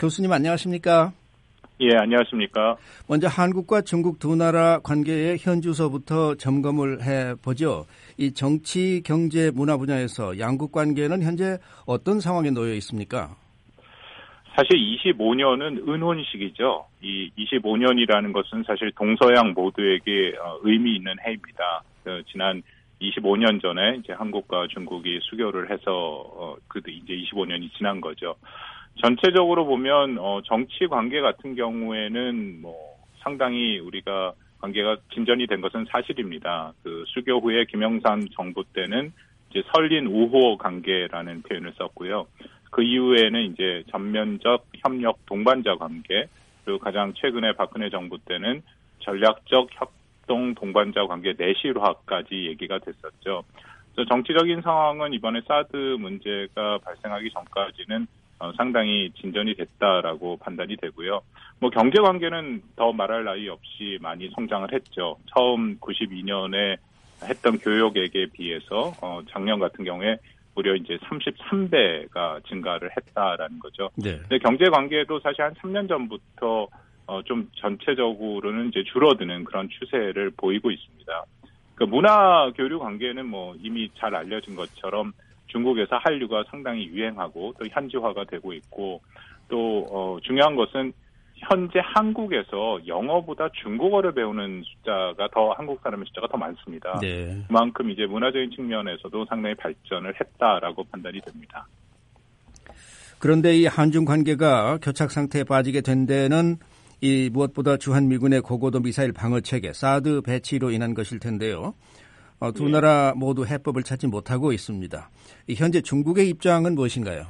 교수님 안녕하십니까? 예, 안녕하십니까? 먼저 한국과 중국 두 나라 관계의 현주소부터 점검을 해보죠. 이 정치, 경제, 문화 분야에서 양국 관계는 현재 어떤 상황에 놓여 있습니까? 사실 25년은 은혼식이죠. 이 25년이라는 것은 사실 동서양 모두에게 의미 있는 해입니다. 지난 25년 전에 이제 한국과 중국이 수교를 해서 이제 25년이 지난 거죠. 전체적으로 보면 정치 관계 같은 경우에는 상당히 우리가 관계가 진전이 된 것은 사실입니다. 그 수교 후에 김영삼 정부 때는 이제 설린 우호 관계라는 표현을 썼고요. 그 이후에는 이제 전면적 협력 동반자 관계, 그리고 가장 최근에 박근혜 정부 때는 전략적 협동 동반자 관계 내실화까지 얘기가 됐었죠. 그래서 정치적인 상황은 이번에 사드 문제가 발생하기 전까지는 상당히 진전이 됐다라고 판단이 되고요. 경제 관계는 더 말할 나위 없이 많이 성장을 했죠. 처음 92년에 했던 교역액에 비해서 작년 같은 경우에 무려 이제 33배가 증가를 했다라는 거죠. 네. 근데 경제 관계도 사실 한 3년 전부터 좀 전체적으로는 이제 줄어드는 그런 추세를 보이고 있습니다. 그 문화 교류 관계는 이미 잘 알려진 것처럼 중국에서 한류가 상당히 유행하고 또 현지화가 되고 있고 또 중요한 것은 현재 한국에서 영어보다 중국어를 배우는 숫자가 한국 사람의 숫자가 더 많습니다. 네. 그만큼 이제 문화적인 측면에서도 상당히 발전을 했다라고 판단이 됩니다. 그런데 이 한중 관계가 교착 상태에 빠지게 된 데는 이 무엇보다 주한미군의 고고도 미사일 방어 체계 사드 배치로 인한 것일 텐데요. 두 나라 모두 해법을 찾지 못하고 있습니다. 현재 중국의 입장은 무엇인가요?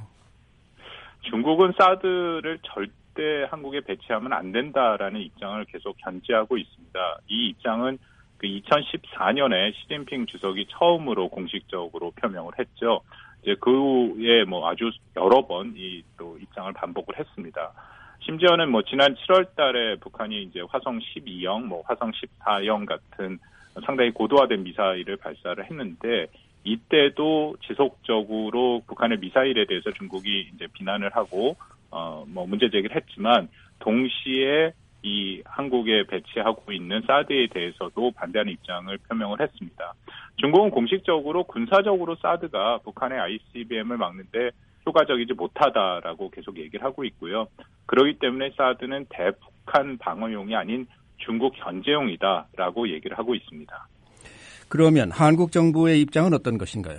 중국은 사드를 절대 한국에 배치하면 안 된다라는 입장을 계속 견지하고 있습니다. 이 입장은 2014년에 시진핑 주석이 처음으로 공식적으로 표명을 했죠. 이제 그 후에 아주 여러 번 또 입장을 반복을 했습니다. 심지어는 지난 7월 달에 북한이 이제 화성 12형, 화성 14형 같은 상당히 고도화된 미사일을 발사를 했는데 이때도 지속적으로 북한의 미사일에 대해서 중국이 이제 비난을 하고 문제 제기를 했지만 동시에 이 한국에 배치하고 있는 사드에 대해서도 반대하는 입장을 표명을 했습니다. 중국은 공식적으로 군사적으로 사드가 북한의 ICBM을 막는데 효과적이지 못하다라고 계속 얘기를 하고 있고요. 그렇기 때문에 사드는 대북한 방어용이 아닌 중국 견제용이다라고 얘기를 하고 있습니다. 그러면 한국 정부의 입장은 어떤 것인가요?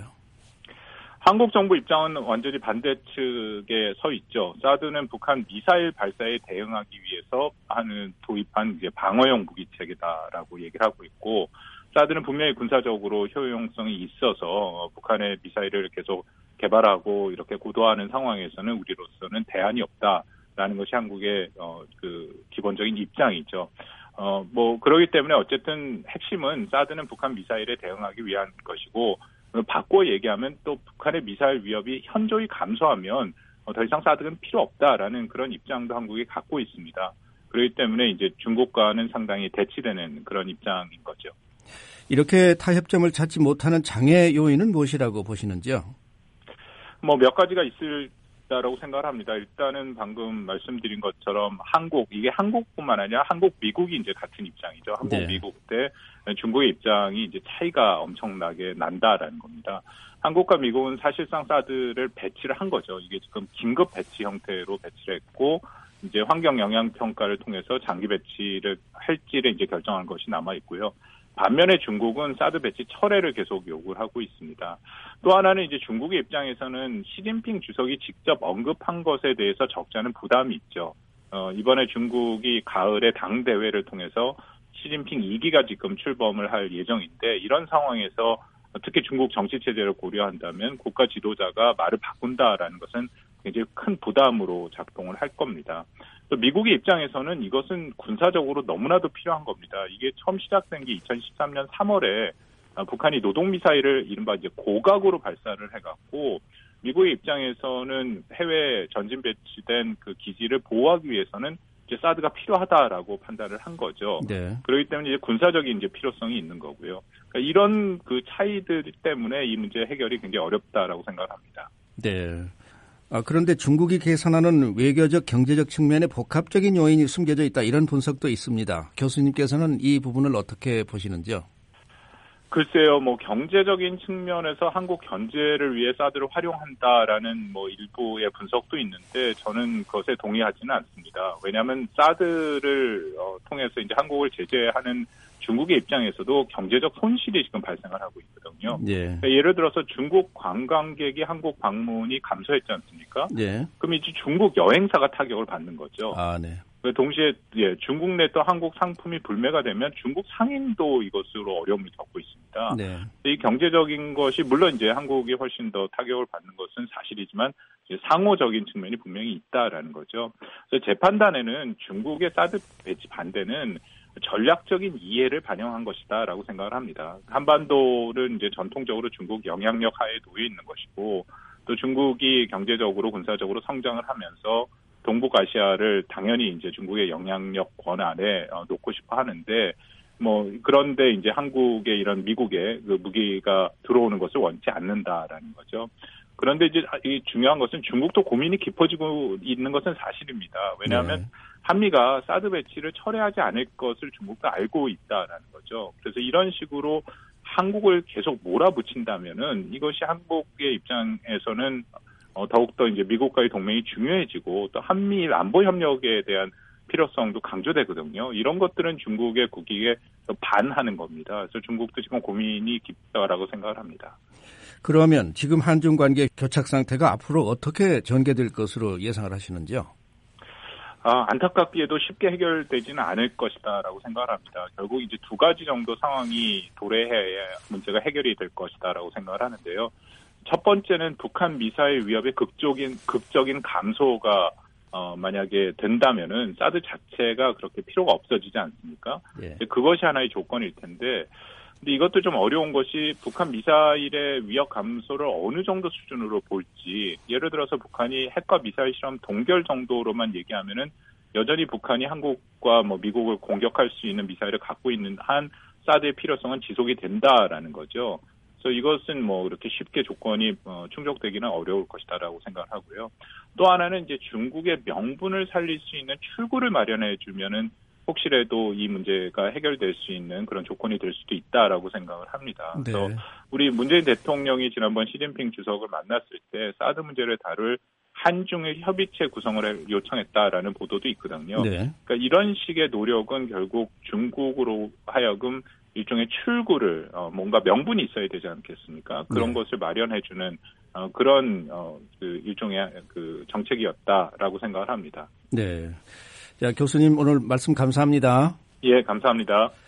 한국 정부 입장은 완전히 반대 측에 서 있죠. 사드는 북한 미사일 발사에 대응하기 위해서 도입한 이제 방어용 무기 체계다라고 얘기를 하고 있고, 사드는 분명히 군사적으로 효용성이 있어서 북한의 미사일을 계속 개발하고 이렇게 고도화하는 상황에서는 우리로서는 대안이 없다라는 것이 한국의 기본적인 입장이죠. 그렇기 때문에 어쨌든 핵심은 사드는 북한 미사일에 대응하기 위한 것이고, 바꿔 얘기하면 또 북한의 미사일 위협이 현저히 감소하면 더 이상 사드는 필요 없다라는 그런 입장도 한국이 갖고 있습니다. 그렇기 때문에 이제 중국과는 상당히 대치되는 그런 입장인 거죠. 이렇게 타협점을 찾지 못하는 장애 요인은 무엇이라고 보시는지요? 몇 가지가 있다라고 생각을 합니다. 일단은 방금 말씀드린 것처럼 이게 한국뿐만 아니라 한국, 미국이 이제 같은 입장이죠. 한국, 네. 미국 때 중국의 입장이 이제 차이가 엄청나게 난다라는 겁니다. 한국과 미국은 사실상 사드를 배치를 한 거죠. 이게 지금 긴급 배치 형태로 배치를 했고, 이제 환경 영향 평가를 통해서 장기 배치를 할지를 이제 결정한 것이 남아 있고요. 반면에 중국은 사드 배치 철회를 계속 요구를 하고 있습니다. 또 하나는 이제 중국의 입장에서는 시진핑 주석이 직접 언급한 것에 대해서 적지 않은 부담이 있죠. 이번에 중국이 가을에 당 대회를 통해서 시진핑 2기가 지금 출범을 할 예정인데, 이런 상황에서 특히 중국 정치 체제를 고려한다면 국가 지도자가 말을 바꾼다라는 것은 굉장히 큰 부담으로 작동을 할 겁니다. 또 미국의 입장에서는 이것은 군사적으로 너무나도 필요한 겁니다. 이게 처음 시작된 게 2013년 3월에 북한이 노동미사일을 이른바 이제 고각으로 발사를 해갖고, 미국의 입장에서는 해외 전진 배치된 그 기지를 보호하기 위해서는 이제 사드가 필요하다라고 판단을 한 거죠. 네. 그렇기 때문에 이제 군사적인 이제 필요성이 있는 거고요. 그러니까 이런 그 차이들 때문에 이 문제 해결이 굉장히 어렵다라고 생각합니다. 네. 그런데 중국이 계산하는 외교적, 경제적 측면에 복합적인 요인이 숨겨져 있다. 이런 분석도 있습니다. 교수님께서는 이 부분을 어떻게 보시는지요? 글쎄요, 경제적인 측면에서 한국 견제를 위해 사드를 활용한다라는 일부의 분석도 있는데 저는 그것에 동의하지는 않습니다. 왜냐하면 사드를 통해서 이제 한국을 제재하는 중국의 입장에서도 경제적 손실이 지금 발생을 하고 있거든요. 예. 그러니까 예를 들어서 중국 관광객이 한국 방문이 감소했지 않습니까? 예. 그럼 이제 중국 여행사가 타격을 받는 거죠. 네. 동시에 중국 내 또 한국 상품이 불매가 되면 중국 상인도 이것으로 어려움을 겪고 있습니다. 네. 이 경제적인 것이 물론 이제 한국이 훨씬 더 타격을 받는 것은 사실이지만 이제 상호적인 측면이 분명히 있다라는 거죠. 그래서 제 판단에는 중국의 사드 배치 반대는 전략적인 이해를 반영한 것이다라고 생각을 합니다. 한반도는 이제 전통적으로 중국 영향력 하에 놓여 있는 것이고 또 중국이 경제적으로 군사적으로 성장을 하면서 동북아시아를 당연히 이제 중국의 영향력 권한에 놓고 싶어 하는데 그런데 이제 한국의 이런 미국의 그 무기가 들어오는 것을 원치 않는다라는 거죠. 그런데 이제 이 중요한 것은 중국도 고민이 깊어지고 있는 것은 사실입니다. 왜냐하면 네. 한미가 사드 배치를 철회하지 않을 것을 중국도 알고 있다라는 거죠. 그래서 이런 식으로 한국을 계속 몰아붙인다면은 이것이 한국의 입장에서는 더욱더 이제 미국과의 동맹이 중요해지고 또 한미 안보 협력에 대한 필요성도 강조되거든요. 이런 것들은 중국의 국익에 반하는 겁니다. 그래서 중국도 지금 고민이 깊다라고 생각을 합니다. 그러면 지금 한중 관계 교착 상태가 앞으로 어떻게 전개될 것으로 예상을 하시는지요? 안타깝게도 쉽게 해결되지는 않을 것이다라고 생각을 합니다. 결국 이제 두 가지 정도 상황이 도래해야 문제가 해결이 될 것이다라고 생각을 하는데요. 첫 번째는 북한 미사일 위협의 극적인 감소가 만약에 된다면은 사드 자체가 그렇게 필요가 없어지지 않습니까? 예. 그것이 하나의 조건일 텐데, 근데 이것도 좀 어려운 것이 북한 미사일의 위협 감소를 어느 정도 수준으로 볼지. 예를 들어서 북한이 핵과 미사일 실험 동결 정도로만 얘기하면은 여전히 북한이 한국과 미국을 공격할 수 있는 미사일을 갖고 있는 한 사드의 필요성은 지속이 된다라는 거죠. 그래서 이것은 그렇게 쉽게 조건이 충족되기는 어려울 것이다라고 생각을 하고요. 또 하나는 이제 중국의 명분을 살릴 수 있는 출구를 마련해 주면은 혹시라도 이 문제가 해결될 수 있는 그런 조건이 될 수도 있다라고 생각을 합니다. 네. 그래서 우리 문재인 대통령이 지난번 시진핑 주석을 만났을 때 사드 문제를 다룰 한중일 협의체 구성을 요청했다라는 보도도 있거든요. 네. 그러니까 이런 식의 노력은 결국 중국으로 하여금 일종의 출구를 뭔가 명분이 있어야 되지 않겠습니까? 그런 것을 마련해주는 그런 그 일종의 그 정책이었다라고 생각을 합니다. 네. 자, 교수님 오늘 말씀 감사합니다. 예, 감사합니다.